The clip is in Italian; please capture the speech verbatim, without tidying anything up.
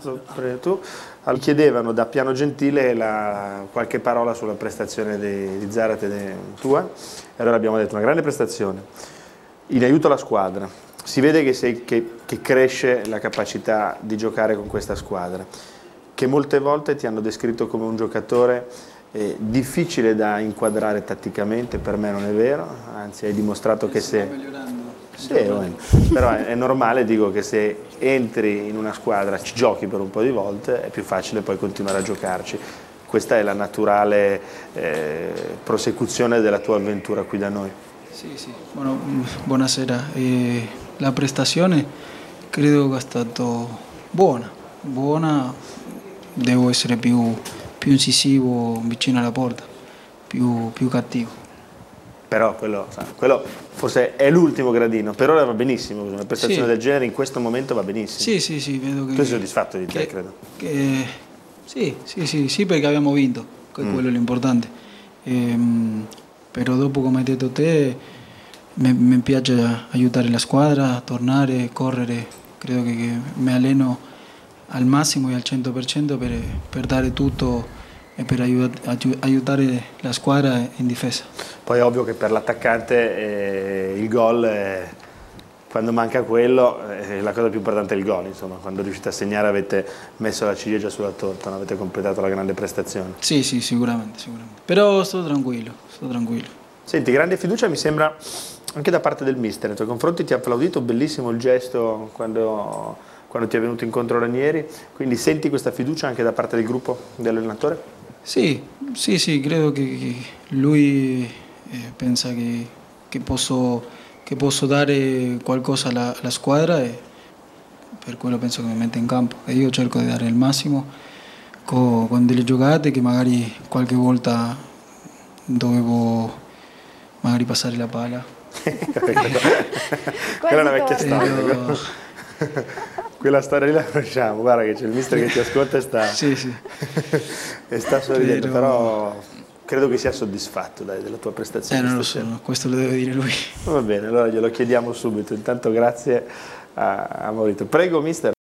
posto, tu. Mi chiedevano da Piano Gentile la, qualche parola sulla prestazione di, di Zarate de, tua, e allora abbiamo detto una grande prestazione, in aiuto alla squadra, si vede che, sei, che, che cresce la capacità di giocare con questa squadra, che molte volte ti hanno descritto come un giocatore eh, difficile da inquadrare tatticamente, per me non è vero, anzi hai dimostrato che se... Sì, bueno. Però è, è normale, dico, che se entri in una squadra, ci giochi per un po' di volte, è più facile poi continuare a giocarci. Questa è la naturale eh, prosecuzione della tua avventura qui da noi. Sì, sì. Bueno, buonasera. Eh, la prestazione credo che è stata buona, buona, devo essere più, più incisivo vicino alla porta, più, più cattivo. Però quello, quello forse è l'ultimo gradino, per ora va benissimo, una prestazione sì. del genere in questo momento va benissimo. Sì, sì, sì, vedo che... Tu sei soddisfatto di te, che, credo? Che, sì, sì, sì, sì, perché abbiamo vinto, che mm. quello è l'importante. Ehm, però dopo, come hai detto te, mi, mi piace aiutare la squadra, tornare, correre, credo che, che mi alleno al massimo e al cento per cento per, per dare tutto e per aiutare la squadra in difesa. Poi è ovvio che per l'attaccante eh, il gol, eh, quando manca quello, eh, la cosa più importante è il gol, insomma, quando riuscite a segnare avete messo la ciliegia sulla torta, no? Avete completato la grande prestazione. Sì, sì, sicuramente, sicuramente. Però sto tranquillo, sto tranquillo. Senti, grande fiducia mi sembra anche da parte del mister, nei tuoi confronti ti ha applaudito, bellissimo il gesto quando, quando ti è venuto incontro Ranieri, quindi senti questa fiducia anche da parte del gruppo dell'allenatore? Sì, sì, sì, credo che lui eh, pensa che, che, posso, che posso dare qualcosa alla, alla squadra e per quello penso che mi mette in campo e io cerco di dare il massimo con, con delle giocate che magari qualche volta dovevo magari passare la palla. Quella è una vecchia storia. Quella storia lì la conosciamo, guarda che c'è il mister che ti ascolta e sta, sì, sì. e sta sorridendo, però... però credo che sia soddisfatto dai, della tua prestazione. Eh, non lo so, questo lo deve dire lui. Va bene, allora glielo chiediamo subito, intanto grazie a, a Maurito. Prego mister.